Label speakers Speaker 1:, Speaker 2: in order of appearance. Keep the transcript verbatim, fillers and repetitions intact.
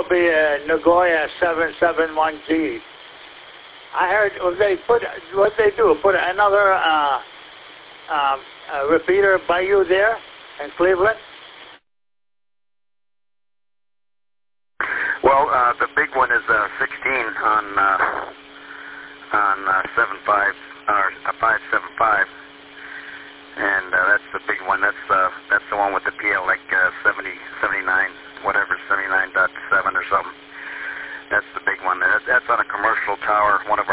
Speaker 1: will be a Nagoya seven seven one G. I heard well, they put what they do put another uh, um, uh, repeater by you there in Cleveland.
Speaker 2: Well, uh, the big one is uh, sixteen on uh, on uh, seven five or uh, five seven five, and uh, that's the big one. That's uh, that's the one with the P L like uh, seventy seventy-nine whatever seventy-nine point seven or something. That's the big one. That, that's on a commercial tower, one of